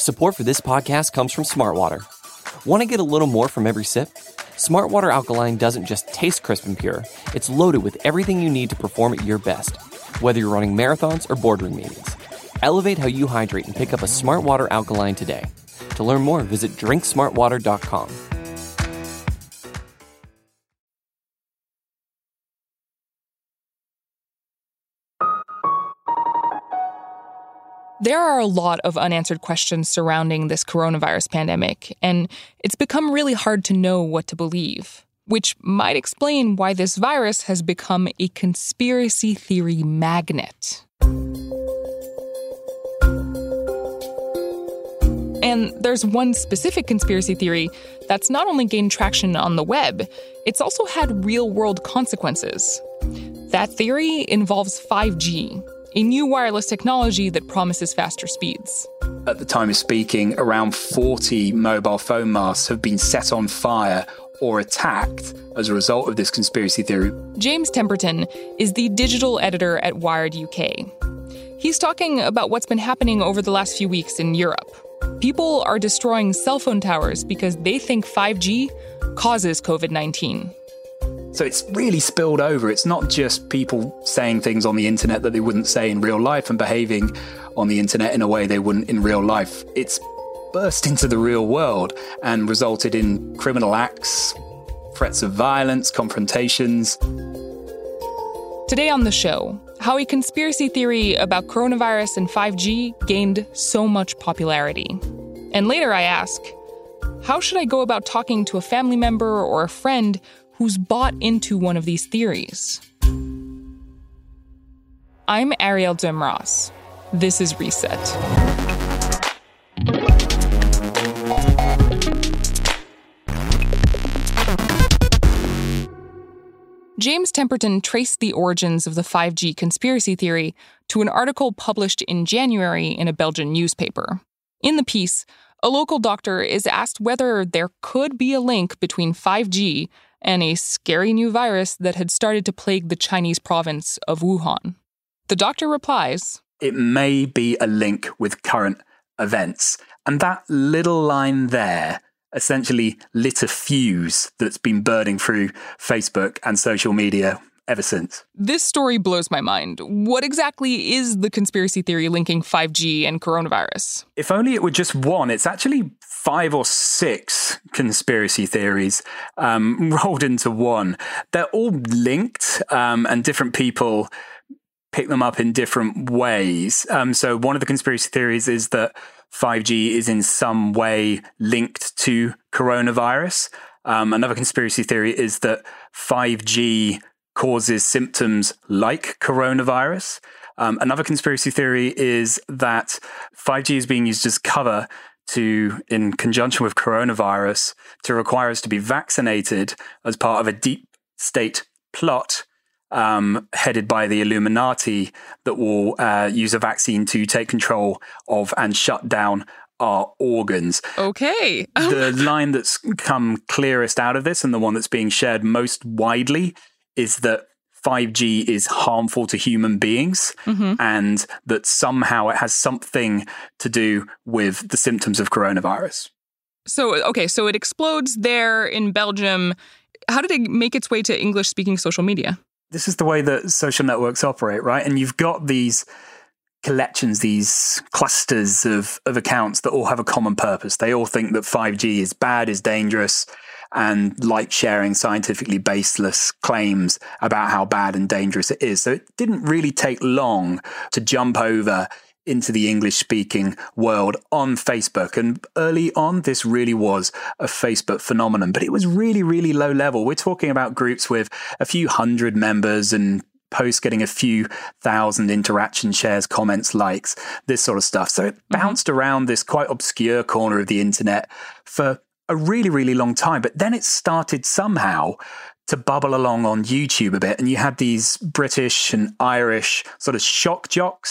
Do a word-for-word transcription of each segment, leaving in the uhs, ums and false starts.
Support for this podcast comes from Smartwater. Want to get a little more from every sip? Smartwater Alkaline doesn't just taste crisp and pure, it's loaded with everything you need to perform at your best, whether you're running marathons or boardroom meetings. Elevate how you hydrate and pick up a Smartwater Alkaline today. To learn more, visit drink smart water dot com. There are a lot of unanswered questions surrounding this coronavirus pandemic, and it's become really hard to know what to believe, which might explain why this virus has become a conspiracy theory magnet. And there's one specific conspiracy theory that's not only gained traction on the web, it's also had real-world consequences. That theory involves five G, a new wireless technology that promises faster speeds. At the time of speaking, around forty mobile phone masts have been set on fire or attacked as a result of this conspiracy theory. James Temperton is the digital editor at Wired U K. He's talking about what's been happening over the last few weeks in Europe. People are destroying cell phone towers because they think five G causes covid nineteen. So it's really spilled over. It's not just people saying things on the internet that they wouldn't say in real life and behaving on the internet in a way they wouldn't in real life. It's burst into the real world and resulted in criminal acts, threats of violence, confrontations. Today on the show, how a conspiracy theory about coronavirus and five G gained so much popularity. And later I ask, how should I go about talking to a family member or a friend who's bought into one of these theories? I'm Ariel Demras. This is Reset. James Temperton traced the origins of the five G conspiracy theory to an article published in January in a Belgian newspaper. In the piece, a local doctor is asked whether there could be a link between five G and a scary new virus that had started to plague the Chinese province of Wuhan. The doctor replies, "It may be a link with current events." And that little line there essentially lit a fuse that's been burning through Facebook and social media ever since. This story blows my mind. What exactly is the conspiracy theory linking five G and coronavirus? If only it were just one. It's actually five or six conspiracy theories um, rolled into one. They're all linked, um, and different people pick them up in different ways. Um, so one of the conspiracy theories is that five G is in some way linked to coronavirus. Um, another conspiracy theory is that five G causes symptoms like coronavirus. Um, another conspiracy theory is that five G is being used as cover to, in conjunction with coronavirus, to require us to be vaccinated as part of a deep state plot um, headed by the Illuminati that will uh, use a vaccine to take control of and shut down our organs. Okay. The line that's come clearest out of this, and the one that's being shared most widely, is that five G is harmful to human beings, mm-hmm. and that somehow it has something to do with the symptoms of coronavirus. So, okay, so it explodes there in Belgium. How did it make its way to English-speaking social media? This is the way that social networks operate, right? And you've got these collections, these clusters of, of accounts that all have a common purpose. They all think that five G is bad, is dangerous, and like sharing scientifically baseless claims about how bad and dangerous it is. So it didn't really take long to jump over into the English-speaking world on Facebook. And early on, this really was a Facebook phenomenon, but it was really, really low level. We're talking about groups with a few hundred members and posts getting a few thousand interaction shares, comments, likes, this sort of stuff. So it bounced mm-hmm. around this quite obscure corner of the internet for a really, really long time. But then it started somehow to bubble along on YouTube a bit. And you had these British and Irish sort of shock jocks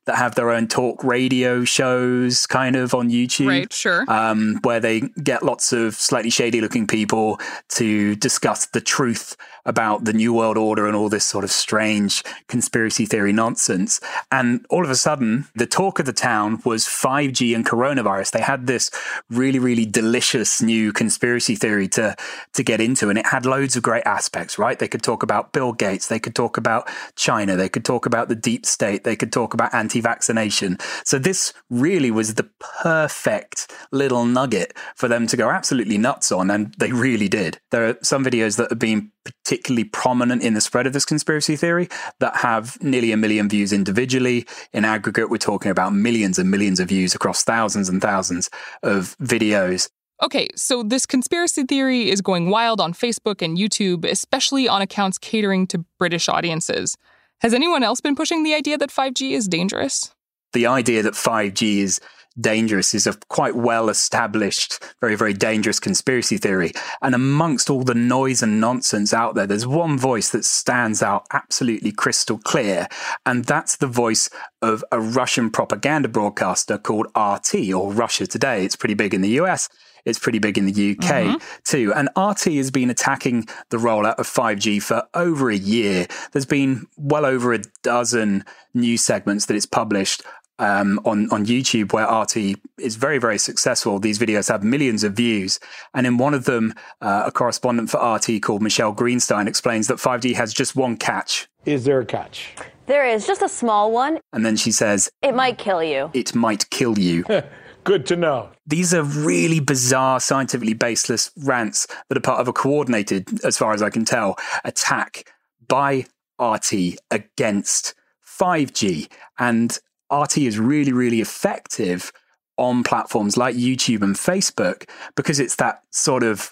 that have their own talk radio shows kind of on YouTube. Right, sure. Um, where they get lots of slightly shady looking people to discuss the truth about the New World Order and all this sort of strange conspiracy theory nonsense. And all of a sudden, the talk of the town was five G and coronavirus. They had this really, really delicious new conspiracy theory to, to get into. And it had loads of great aspects, right? They could talk about Bill Gates. They could talk about China. They could talk about the deep state. They could talk about anti-vaccination. So this really was the perfect little nugget for them to go absolutely nuts on. And they really did. There are some videos that have been particularly prominent in the spread of this conspiracy theory that have nearly a million views individually. In aggregate, we're talking about millions and millions of views across thousands and thousands of videos. Okay, so this conspiracy theory is going wild on Facebook and YouTube, especially on accounts catering to British audiences. Has anyone else been pushing the idea that five G is dangerous? The idea that five G is dangerous is a quite well-established, very, very dangerous conspiracy theory. And amongst all the noise and nonsense out there, there's one voice that stands out absolutely crystal clear, and that's the voice of a Russian propaganda broadcaster called R T, or Russia Today. It's pretty big in the U S. It's pretty big in the U K mm-hmm. too. And R T has been attacking the rollout of five G for over a year. There's been well over a dozen news segments that it's published Um, on, on YouTube where R T is very, very successful. These videos have millions of views. And in one of them, uh, a correspondent for R T called Michelle Greenstein explains that five G has just one catch. Is there a catch? There is, just a small one. And then she says, it might kill you. It might kill you. Good to know. These are really bizarre, scientifically baseless rants that are part of a coordinated, as far as I can tell, attack by R T against five G. And R T is really, really effective on platforms like YouTube and Facebook because it's that sort of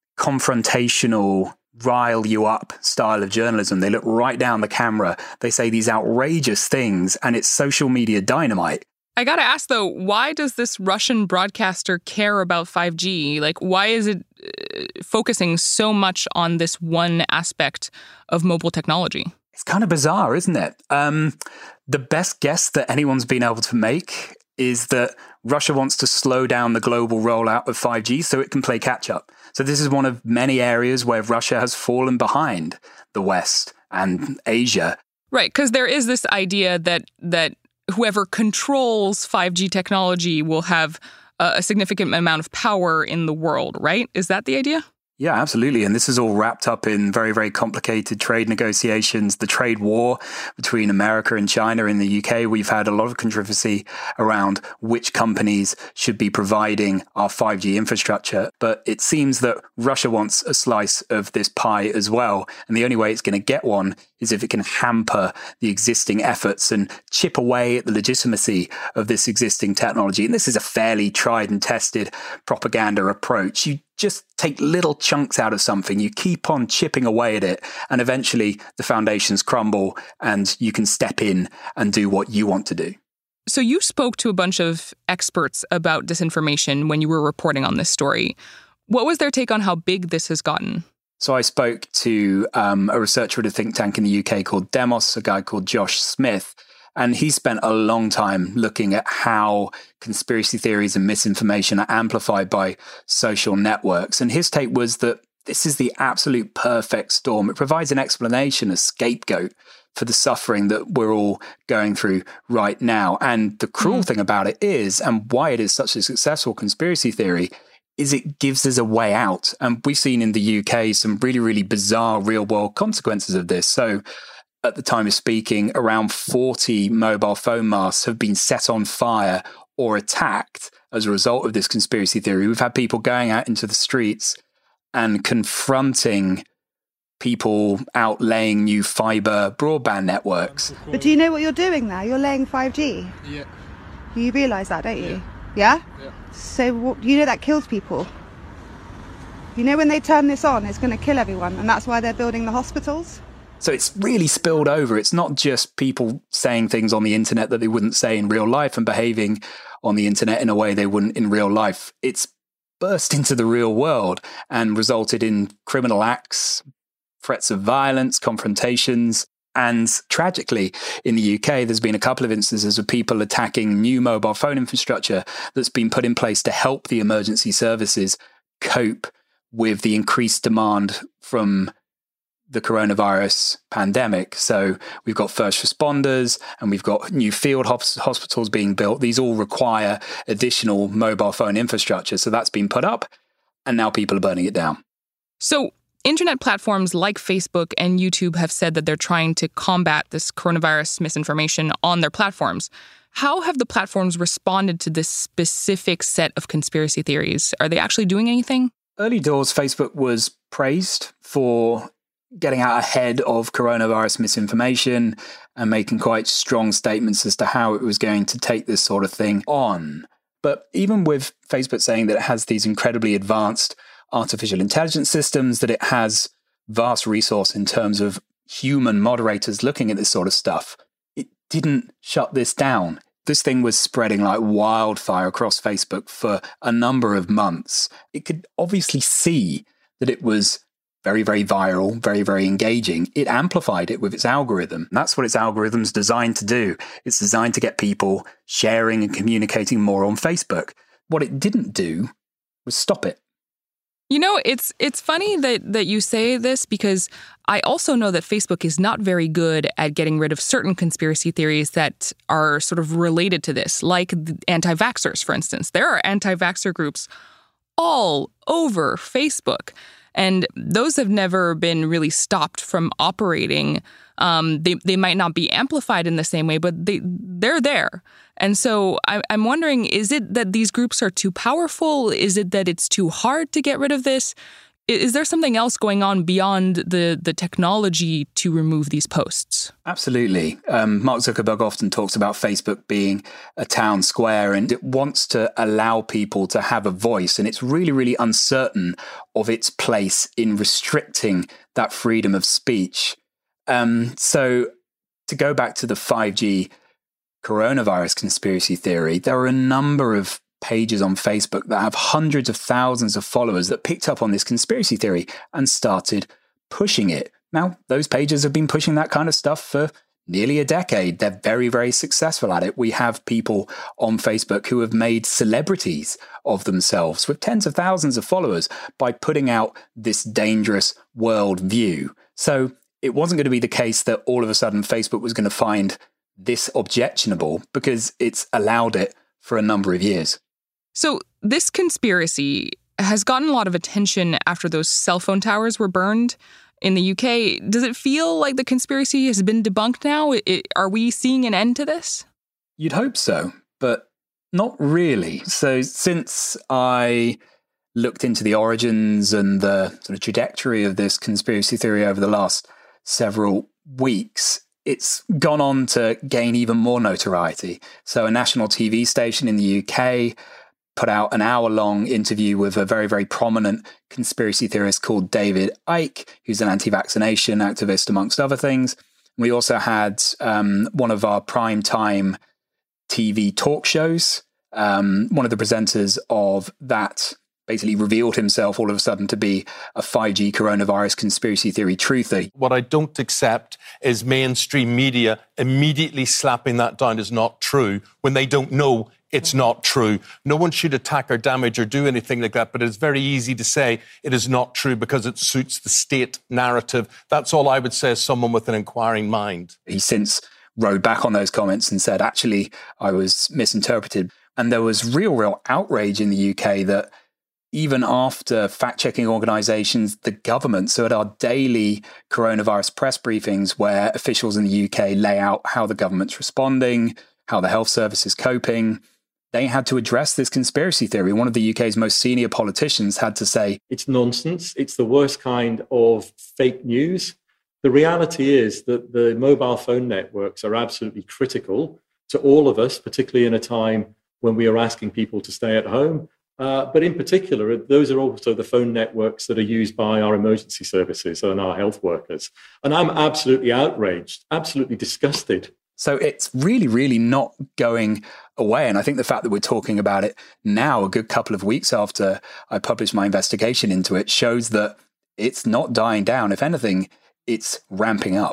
confrontational, rile you up style of journalism. They look right down the camera. They say these outrageous things, and it's social media dynamite. I gotta ask, though, why does this Russian broadcaster care about five G? Like, why is it uh, focusing so much on this one aspect of mobile technology? It's kind of bizarre, isn't it? Um, the best guess that anyone's been able to make is that Russia wants to slow down the global rollout of five G so it can play catch up. So this is one of many areas where Russia has fallen behind the West and Asia. Right, because there is this idea that that whoever controls five G technology will have a, a significant amount of power in the world, right? Is that the idea? Yeah, absolutely. And this is all wrapped up in very, very complicated trade negotiations, the trade war between America and China. In the U K, we've had a lot of controversy around which companies should be providing our five G infrastructure. But it seems that Russia wants a slice of this pie as well. And the only way it's going to get one is if it can hamper the existing efforts and chip away at the legitimacy of this existing technology. And this is a fairly tried and tested propaganda approach. You just take little chunks out of something, you keep on chipping away at it, and eventually the foundations crumble and you can step in and do what you want to do. So you spoke to a bunch of experts about disinformation when you were reporting on this story. What was their take on how big this has gotten? So I spoke to um, a researcher at a think tank in the U K called Demos, a guy called Josh Smith. And he spent a long time looking at how conspiracy theories and misinformation are amplified by social networks. And his take was that this is the absolute perfect storm. It provides an explanation, a scapegoat for the suffering that we're all going through right now. And the cruel mm. thing about it is, and why it is such a successful conspiracy theory, is it gives us a way out. And we've seen in the U K some really, really bizarre real-world consequences of this. So at the time of speaking, around forty mobile phone masts have been set on fire or attacked as a result of this conspiracy theory. We've had people going out into the streets and confronting people out laying new fiber broadband networks. But do you know what you're doing there? You're laying five G. Yeah. You realise that, don't you? Yeah? Yeah. So what, you know that kills people. You know when they turn this on, it's going to kill everyone, and that's why they're building the hospitals. So it's really spilled over. It's not just people saying things on the internet that they wouldn't say in real life and behaving on the internet in a way they wouldn't in real life. It's burst into the real world and resulted in criminal acts, threats of violence, confrontations. And tragically, in the U K, there's been a couple of instances of people attacking new mobile phone infrastructure that's been put in place to help the emergency services cope with the increased demand from the coronavirus pandemic. So we've got first responders and we've got new field hospitals being built. These all require additional mobile phone infrastructure. So that's been put up and now people are burning it down. So internet platforms like Facebook and YouTube have said that they're trying to combat this coronavirus misinformation on their platforms. How have the platforms responded to this specific set of conspiracy theories? Are they actually doing anything? Early doors, Facebook was praised for getting out ahead of coronavirus misinformation and making quite strong statements as to how it was going to take this sort of thing on. But even with Facebook saying that it has these incredibly advanced artificial intelligence systems, that it has vast resource in terms of human moderators looking at this sort of stuff, it didn't shut this down. This thing was spreading like wildfire across Facebook for a number of months. It could obviously see that it was very, very viral, very, very engaging. It amplified it with its algorithm. That's what its algorithm's designed to do. It's designed to get people sharing and communicating more on Facebook. What it didn't do was stop it. You know, it's it's funny that, that you say this because I also know that Facebook is not very good at getting rid of certain conspiracy theories that are sort of related to this, like the anti-vaxxers, for instance. There are anti-vaxxer groups all over Facebook, and those have never been really stopped from operating. Um, they they might not be amplified in the same way, but they they're there. And so I, I'm wondering, is it that these groups are too powerful? Is it that it's too hard to get rid of this? Is there something else going on beyond the, the technology to remove these posts? Absolutely. Um, Mark Zuckerberg often talks about Facebook being a town square, and it wants to allow people to have a voice. And it's really, really uncertain of its place in restricting that freedom of speech. Um, so to go back to the five G coronavirus conspiracy theory, there are a number of pages on Facebook that have hundreds of thousands of followers that picked up on this conspiracy theory and started pushing it. Now, those pages have been pushing that kind of stuff for nearly a decade. They're very, very successful at it. We have people on Facebook who have made celebrities of themselves with tens of thousands of followers by putting out this dangerous world view. So it wasn't going to be the case that all of a sudden Facebook was going to find this objectionable, because it's allowed it for a number of years. So this conspiracy has gotten a lot of attention after those cell phone towers were burned in the U K. Does it feel like the conspiracy has been debunked now? It, are we seeing an end to this? You'd hope so, but not really. So since I looked into the origins and the sort of trajectory of this conspiracy theory over the last several weeks, it's gone on to gain even more notoriety. So a national T V station in the U K put out an hour-long interview with a very, very prominent conspiracy theorist called David Icke, who's an anti-vaccination activist, amongst other things. We also had um, one of our prime-time T V talk shows. Um, one of the presenters of that basically revealed himself all of a sudden to be a five G coronavirus conspiracy theory truther. What I don't accept is mainstream media immediately slapping that down as not true when they don't know it's not true. No one should attack or damage or do anything like that, but it's very easy to say it is not true because it suits the state narrative. That's all I would say as someone with an inquiring mind. He since rode back on those comments and said, actually, I was misinterpreted. And there was real, real outrage in the U K that even after fact-checking organisations, the government, so at our daily coronavirus press briefings where officials in the U K lay out how the government's responding, how the health service is coping, they had to address this conspiracy theory. One of the U K's most senior politicians had to say, it's nonsense. It's the worst kind of fake news. The reality is that the mobile phone networks are absolutely critical to all of us, particularly in a time when we are asking people to stay at home. Uh, but in particular, those are also the phone networks that are used by our emergency services and our health workers. And I'm absolutely outraged, absolutely disgusted. So it's really, really not going away. And I think the fact that we're talking about it now, a good couple of weeks after I published my investigation into it, shows that it's not dying down. If anything, it's ramping up.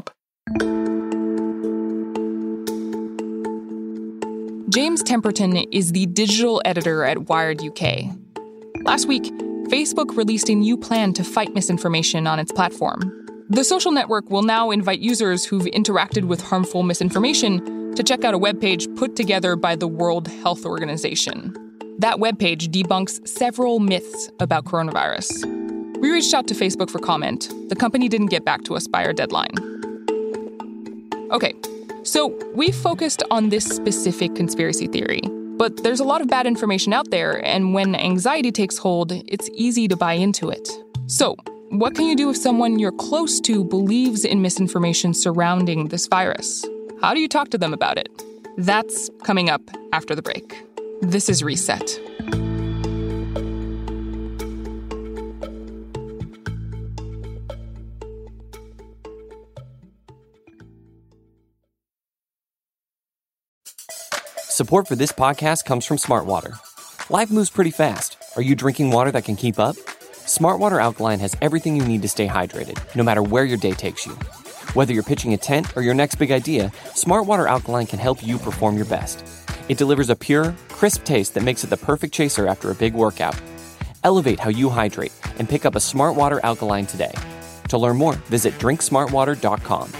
James Temperton is the digital editor at Wired U K. Last week, Facebook released a new plan to fight misinformation on its platform. The social network will now invite users who've interacted with harmful misinformation to check out a webpage put together by the World Health Organization. That webpage debunks several myths about coronavirus. We reached out to Facebook for comment. The company didn't get back to us by our deadline. Okay, so we focused on this specific conspiracy theory. But there's a lot of bad information out there, and when anxiety takes hold, it's easy to buy into it. So, what can you do if someone you're close to believes in misinformation surrounding this virus? How do you talk to them about it? That's coming up after the break. This is Reset. Support for this podcast comes from Smartwater. Life moves pretty fast. Are you drinking water that can keep up? Smartwater Alkaline has everything you need to stay hydrated, no matter where your day takes you. Whether you're pitching a tent or your next big idea, Smartwater Alkaline can help you perform your best. It delivers a pure, crisp taste that makes it the perfect chaser after a big workout. Elevate how you hydrate and pick up a Smartwater Alkaline today. To learn more, visit drink smartwater dot com.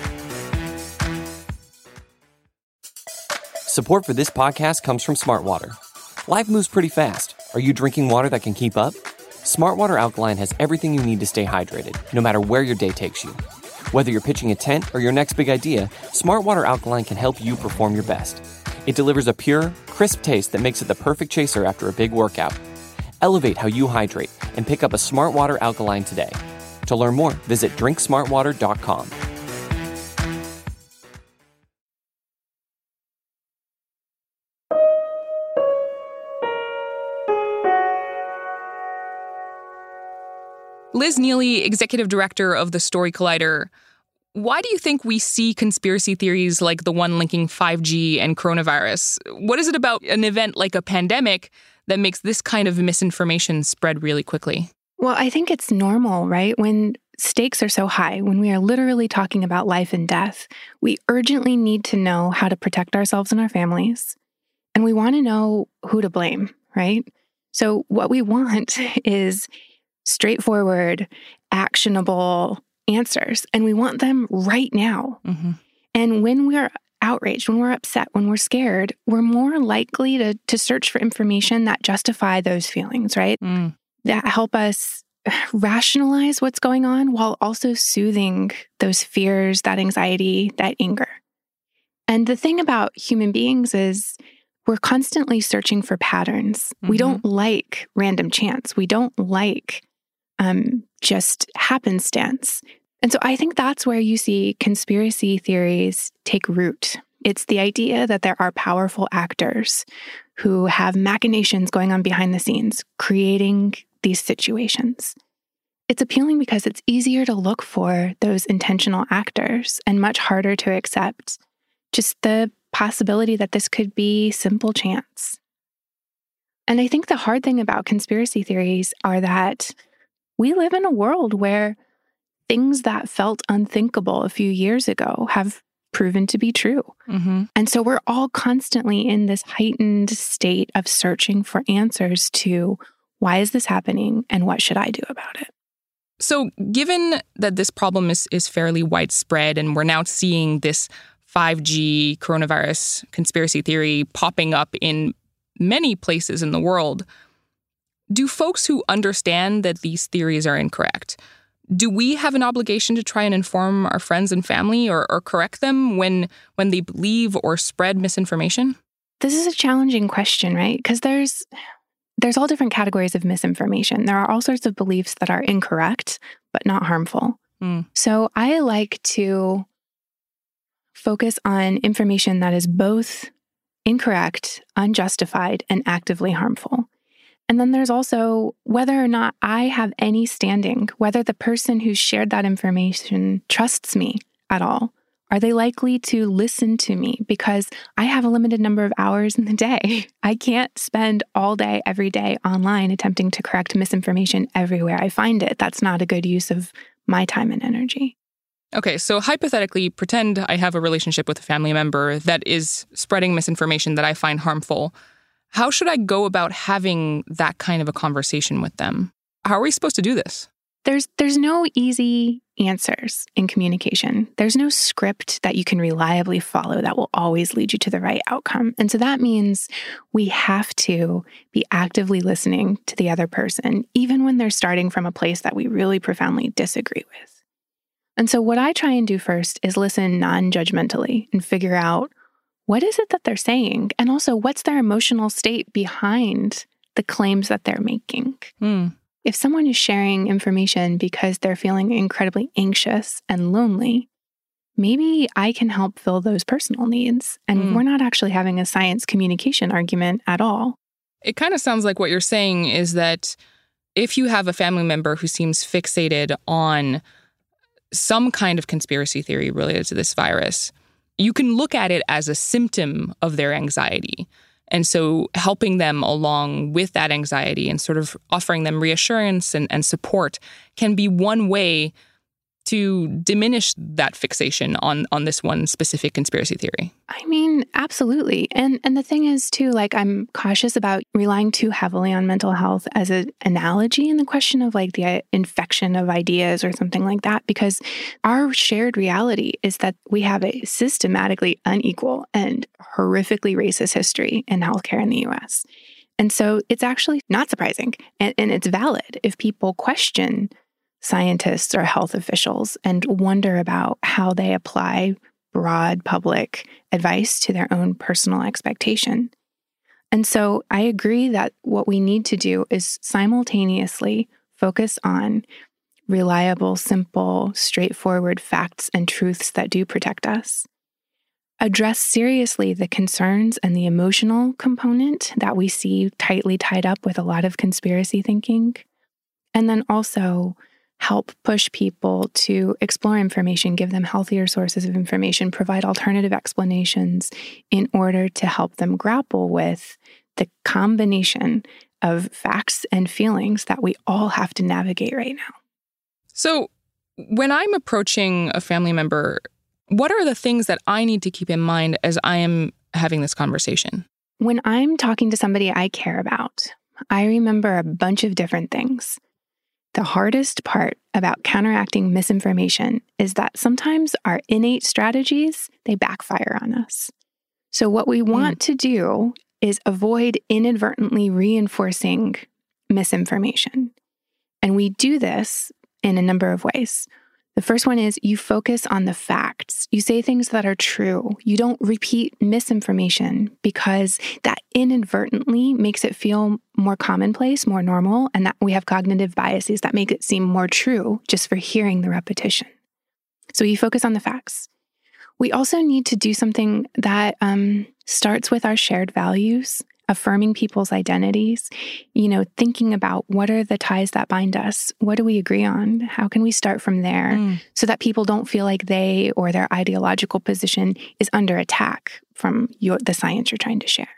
Support for this podcast comes from Smartwater. Life moves pretty fast. Are you drinking water that can keep up? Smartwater Alkaline has everything you need to stay hydrated, no matter where your day takes you. Whether you're pitching a tent or your next big idea, Smartwater Alkaline can help you perform your best. It delivers a pure, crisp taste that makes it the perfect chaser after a big workout. Elevate how you hydrate and pick up a Smartwater Alkaline today. To learn more, visit drink smartwater dot com. Liz Neely, executive director of the Story Collider. Why do you think we see conspiracy theories like the one linking five G and coronavirus? What is it about an event like a pandemic that makes this kind of misinformation spread really quickly? Well, I think it's normal, right? When stakes are so high, when we are literally talking about life and death, we urgently need to know how to protect ourselves and our families. And we want to know who to blame, right? So what we want is straightforward, actionable answers, and we want them right now. Mm-hmm. And when we're outraged, when we're upset, when we're scared, we're more likely to, to search for information that justify those feelings, right? Mm. That help us rationalize what's going on while also soothing those fears, that anxiety, that anger. And the thing about human beings is we're constantly searching for patterns. Mm-hmm. We don't like random chance. We don't like Um, just happenstance. And so I think that's where you see conspiracy theories take root. It's the idea that there are powerful actors who have machinations going on behind the scenes, creating these situations. It's appealing because it's easier to look for those intentional actors and much harder to accept just the possibility that this could be simple chance. And I think the hard thing about conspiracy theories are that we live in a world where things that felt unthinkable a few years ago have proven to be true. Mm-hmm. And so we're all constantly in this heightened state of searching for answers to why is this happening and what should I do about it? So given that this problem is, is fairly widespread and we're now seeing this five G coronavirus conspiracy theory popping up in many places in the world, do folks who understand that these theories are incorrect, do we have an obligation to try and inform our friends and family or, or correct them when when they believe or spread misinformation? This is a challenging question, right? Because there's there's all different categories of misinformation. There are all sorts of beliefs that are incorrect, but not harmful. Mm. So I like to focus on information that is both incorrect, unjustified, and actively harmful. And then there's also whether or not I have any standing, whether the person who shared that information trusts me at all. Are they likely to listen to me? Because I have a limited number of hours in the day. I can't spend all day, every day online attempting to correct misinformation everywhere I find it. That's not a good use of my time and energy. Okay, so hypothetically, pretend I have a relationship with a family member that is spreading misinformation that I find harmful. How should I go about having that kind of a conversation with them? How are we supposed to do this? There's there's no easy answers in communication. There's no script that you can reliably follow that will always lead you to the right outcome. And so that means we have to be actively listening to the other person, even when they're starting from a place that we really profoundly disagree with. And so what I try and do first is listen non-judgmentally and figure out, what is it that they're saying? And also, what's their emotional state behind the claims that they're making? Mm. If someone is sharing information because they're feeling incredibly anxious and lonely, maybe I can help fill those personal needs. And mm. we're not actually having a science communication argument at all. It kind of sounds like what you're saying is that if you have a family member who seems fixated on some kind of conspiracy theory related to this virus, you can look at it as a symptom of their anxiety. And so helping them along with that anxiety and sort of offering them reassurance and, and support can be one way to diminish that fixation on, on this one specific conspiracy theory. I mean, absolutely. And and the thing is, too, like, I'm cautious about relying too heavily on mental health as an analogy in the question of like the infection of ideas or something like that, because our shared reality is that we have a systematically unequal and horrifically racist history in healthcare in the U S. And so it's actually not surprising, and, and it's valid if people question scientists or health officials and wonder about how they apply broad public advice to their own personal expectation. And so I agree that what we need to do is simultaneously focus on reliable, simple, straightforward facts and truths that do protect us. Address seriously the concerns and the emotional component that we see tightly tied up with a lot of conspiracy thinking. And then also help push people to explore information, give them healthier sources of information, provide alternative explanations in order to help them grapple with the combination of facts and feelings that we all have to navigate right now. So when I'm approaching a family member, what are the things that I need to keep in mind as I am having this conversation? When I'm talking to somebody I care about, I remember a bunch of different things. The hardest part about counteracting misinformation is that sometimes our innate strategies, they backfire on us. So what we want mm. to do is avoid inadvertently reinforcing misinformation. And we do this in a number of ways. The first one is you focus on the facts. You say things that are true. You don't repeat misinformation because that inadvertently makes it feel more commonplace, more normal, and that we have cognitive biases that make it seem more true just for hearing the repetition. So you focus on the facts. We also need to do something that um, starts with our shared values, affirming people's identities, you know, thinking about what are the ties that bind us? What do we agree on? How can we start from there mm. so that people don't feel like they or their ideological position is under attack from your, the science you're trying to share?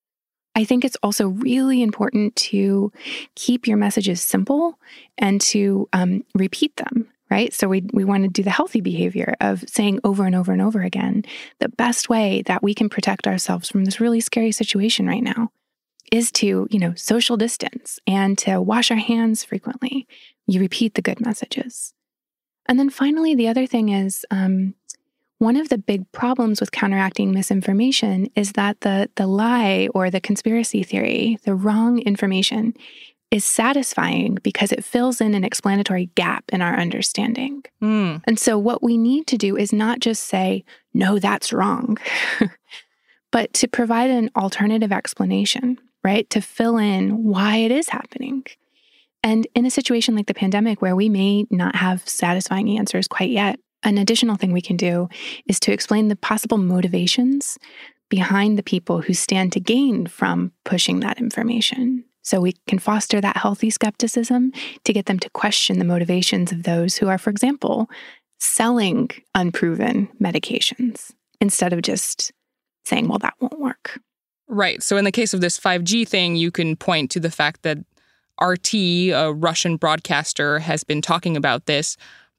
I think it's also really important to keep your messages simple and to um, repeat them. Right? So we we want to do the healthy behavior of saying over and over and over again, the best way that we can protect ourselves from this really scary situation right now is to, you know, social distance and to wash our hands frequently. You repeat the good messages. And then finally, the other thing is um, one of the big problems with counteracting misinformation is that the the lie or the conspiracy theory, the wrong information, is satisfying because it fills in an explanatory gap in our understanding. Mm. And so what we need to do is not just say, no, that's wrong, but to provide an alternative explanation, right? To fill in why it is happening. And in a situation like the pandemic where we may not have satisfying answers quite yet, an additional thing we can do is to explain the possible motivations behind the people who stand to gain from pushing that information. So we can foster that healthy skepticism to get them to question the motivations of those who are, for example, selling unproven medications instead of just saying, well, that won't work. Right. So in the case of this five G thing, you can point to the fact that R T, a Russian broadcaster, has been talking about this,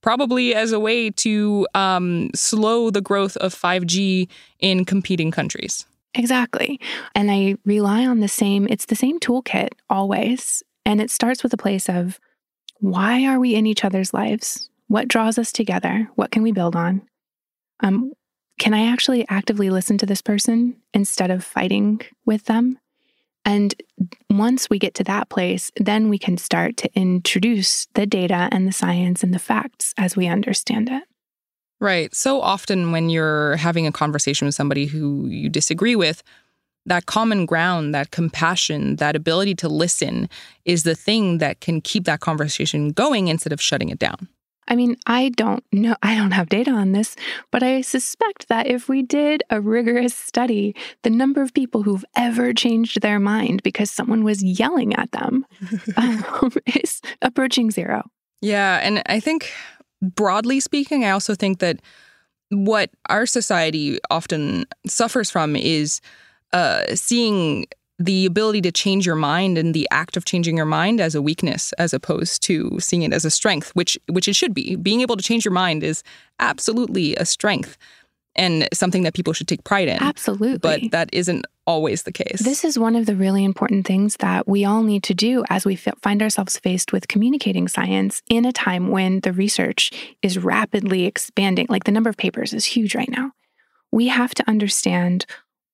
probably as a way to um, slow the growth of five G in competing countries. Exactly. And I rely on the same, it's the same toolkit always. And it starts with a place of, why are we in each other's lives? What draws us together? What can we build on? Um, can I actually actively listen to this person instead of fighting with them? And once we get to that place, then we can start to introduce the data and the science and the facts as we understand it. Right. So often when you're having a conversation with somebody who you disagree with, that common ground, that compassion, that ability to listen is the thing that can keep that conversation going instead of shutting it down. I mean, I don't know, I don't have data on this, but I suspect that if we did a rigorous study, the number of people who've ever changed their mind because someone was yelling at them um, is approaching zero. Yeah, and I think broadly speaking, I also think that what our society often suffers from is uh, seeing the ability to change your mind and the act of changing your mind as a weakness, as opposed to seeing it as a strength, which which it should be. Being able to change your mind is absolutely a strength and something that people should take pride in. Absolutely. But that isn't always the case. This is one of the really important things that we all need to do as we f- find ourselves faced with communicating science in a time when the research is rapidly expanding. Like the number of papers is huge right now. We have to understand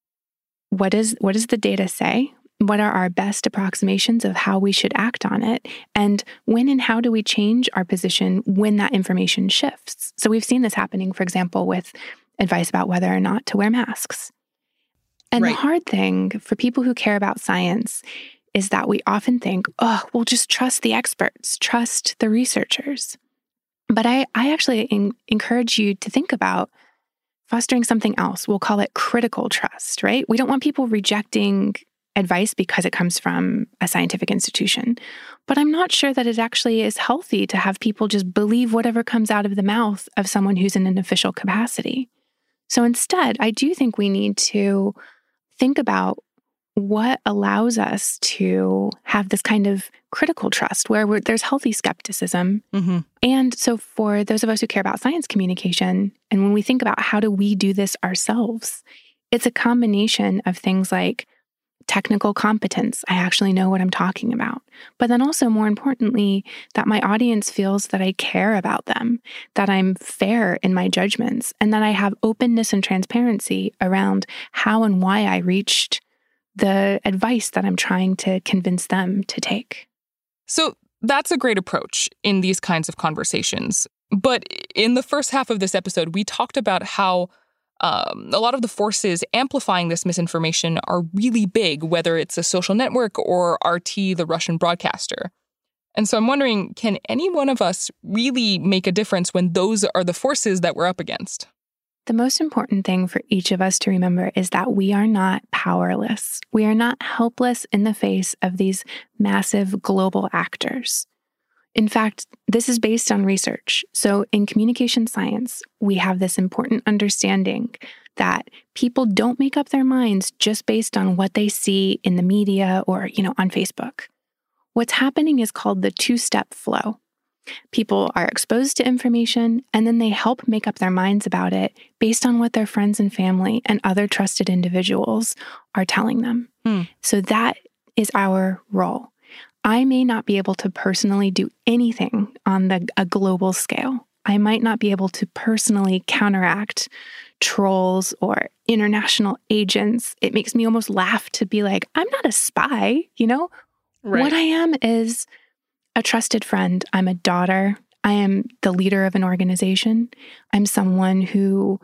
what is what does the data say? What are our best approximations of how we should act on it? And when and how do we change our position when that information shifts? So we've seen this happening, for example, with advice about whether or not to wear masks. And Right. the hard thing for people who care about science is that we often think, oh, we'll just trust the experts, trust the researchers. But I, I actually in, encourage you to think about fostering something else. We'll call it critical trust, right? We don't want people rejecting advice because it comes from a scientific institution. But I'm not sure that it actually is healthy to have people just believe whatever comes out of the mouth of someone who's in an official capacity. So instead, I do think we need to think about what allows us to have this kind of critical trust where we're, there's healthy skepticism. Mm-hmm. And so for those of us who care about science communication, and when we think about how do we do this ourselves, it's a combination of things like technical competence. I actually know what I'm talking about. But then also, more importantly, that my audience feels that I care about them, that I'm fair in my judgments, and that I have openness and transparency around how and why I reached the advice that I'm trying to convince them to take. So that's a great approach in these kinds of conversations. But in the first half of this episode, we talked about how um, a lot of the forces amplifying this misinformation are really big, whether it's a social network or R T, the Russian broadcaster. And so I'm wondering, can any one of us really make a difference when those are the forces that we're up against? The most important thing for each of us to remember is that we are not powerless. We are not helpless in the face of these massive global actors. In fact, this is based on research. So in communication science, we have this important understanding that people don't make up their minds just based on what they see in the media or, you know, on Facebook. What's happening is called the two-step flow. People are exposed to information, and then they help make up their minds about it based on what their friends and family and other trusted individuals are telling them. Hmm. So that is our role. I may not be able to personally do anything on the, a global scale. I might not be able to personally counteract trolls or international agents. It makes me almost laugh to be like, I'm not a spy, you know? Right. What I am is a trusted friend. I'm a daughter. I am the leader of an organization. I'm someone who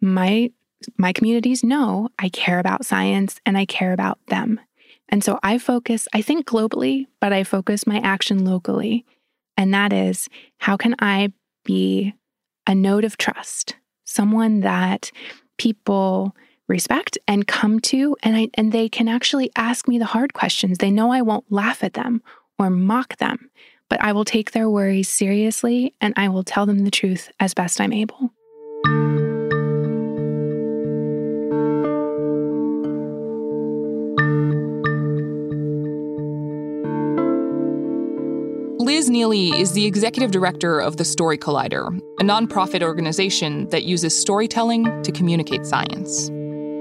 my my communities know I care about science and I care about them. And so I focus, I think globally, but I focus my action locally. And that is, how can I be a node of trust, someone that people respect and come to, and I and they can actually ask me the hard questions. They know I won't laugh at them or mock them, but I will take their worries seriously and I will tell them the truth as best I'm able. Liz Neely is the executive director of the Story Collider, a nonprofit organization that uses storytelling to communicate science.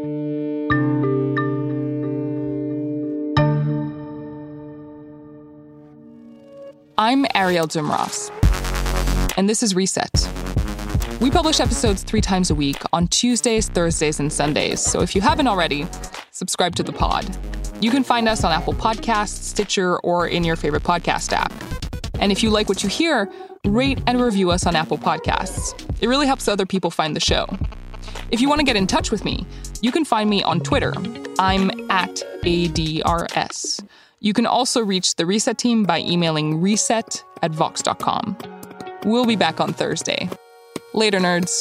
I'm Ariel Zumras, and this is Reset. We publish episodes three times a week on Tuesdays, Thursdays, and Sundays, so if you haven't already, subscribe to the pod. You can find us on Apple Podcasts, Stitcher, or in your favorite podcast app. And if you like what you hear, rate and review us on Apple Podcasts. It really helps other people find the show. If you want to get in touch with me, you can find me on Twitter. I'm at A D R S. You can also reach the Reset team by emailing reset at vox dot com. We'll be back on Thursday. Later, nerds.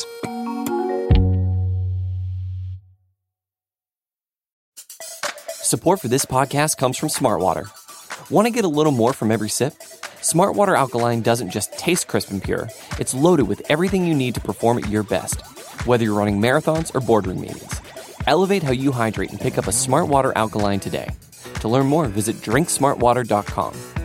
Support for this podcast comes from Smartwater. Want to get a little more from every sip? Smartwater Alkaline doesn't just taste crisp and pure. It's loaded with everything you need to perform at your best, whether you're running marathons or boardroom meetings. Elevate how you hydrate and pick up a Smartwater Alkaline today. To learn more, visit drink smart water dot com.